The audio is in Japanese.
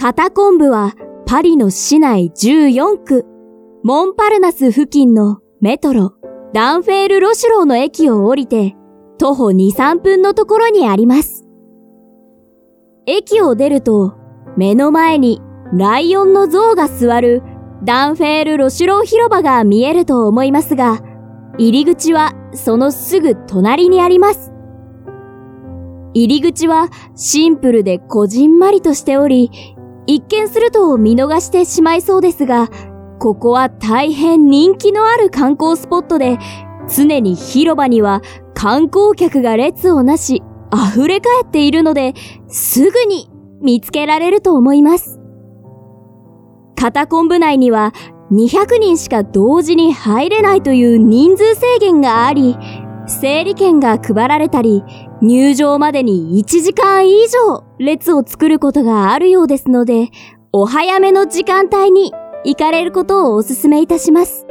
カタコンブはパリの市内14区、モンパルナス付近のメトロ、ダンフェール・ロシュローの駅を降りて、徒歩2、3分のところにあります。駅を出ると、目の前にライオンの像が座るダンフェール・ロシュロー広場が見えると思いますが、入り口はそのすぐ隣にあります。入り口はシンプルでこじんまりとしており、一見すると見逃してしまいそうですが、ここは大変人気のある観光スポットで、常に広場には観光客が列をなし、溢れ返っているので、すぐに見つけられると思います。カタコンブ内には200人しか同時に入れないという人数制限があり、整理券が配られたり、入場までに1時間以上列を作ることがあるようですので、お早めの時間帯に行かれることをお勧めいたします。